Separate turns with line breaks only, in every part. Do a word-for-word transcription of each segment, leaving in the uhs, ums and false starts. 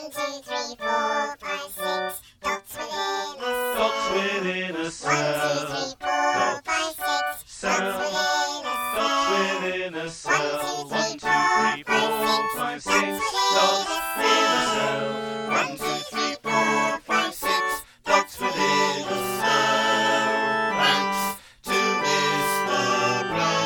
One, two, three, four, five, six. Dots within a cell.
Dots within a cell.
One, two, three, four, five, six.
Cell.
Dots within a cell.
Dots within a cell. One, two, three, four, five, six. Dots in a cell. One, two, three, four, five, six. Dots within a cell. Thanks to Mister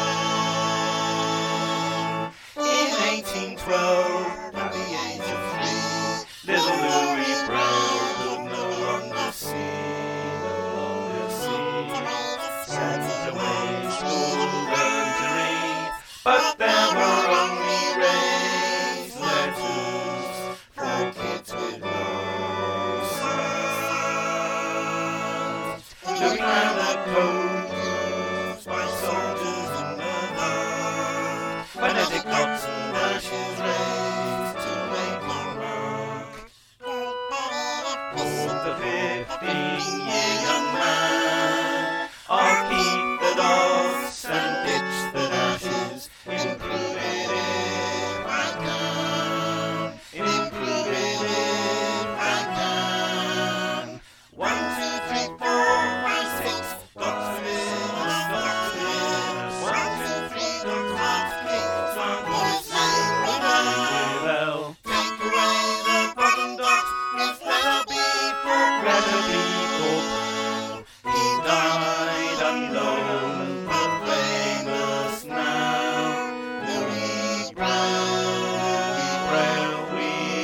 Brown. In eighteen twelve, at the age of three, little Louis Brown could no longer see, no longer see. Sent away to school, learned to read, but there were only raised letters for kids with no sight. Louis found a coat used by soldiers in the dark, phonetic dots and dashes raised to make him rock. The fifteen-year young man, I'll keep the dots and ditch the dashes, improve it if I can, improve it if I can. One, two, three, four, five, six, dots within us, dots within us. One, two, three, dots, dots, kicks, dots, dots, with L. Take away the bottom dot, it's letter B for letter B for Brown. He died unknown, but famous now. Louis Brown, Louis Brown, we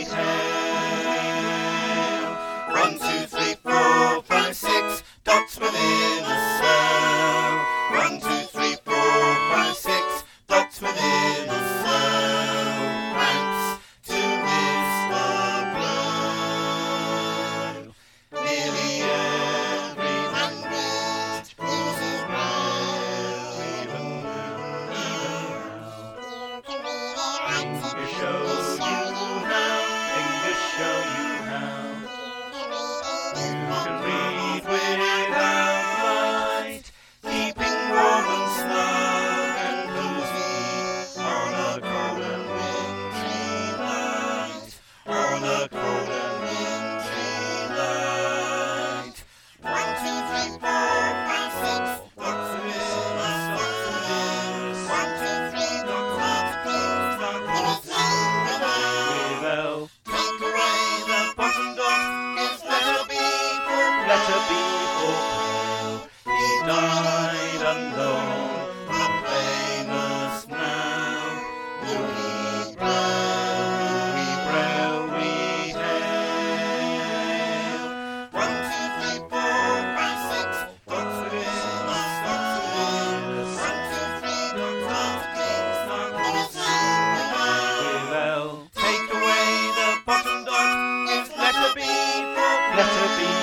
hail. One, two, three, four, five, six, dots within a cell. One, two, three, four, five, six, dots within a cell. Thanks to Mister Brown. Nearly every language uses Braille, even now, even now.
You can read it, write it,
English show you how, English show you how.
you can read it.
You can read without light, keeping warm and snug and cozy on a cold and wintry night, on a cold and wintry night. One, two, three, four, five, six, dots within us, dots within us. One, two, three, dots, dots, kicks, dots, dots, with L. Take away the bottom dot, it's letter B for letter B for Braille. He died unknown, but famous now. Louis Brown, Louis Brown, we hail. One, two, three, four, five, six, dots within us, dots within us. One, two, three, dots, dots, kicks, dots, dots, with L. Take away the bottom dot, it's letter B for letter B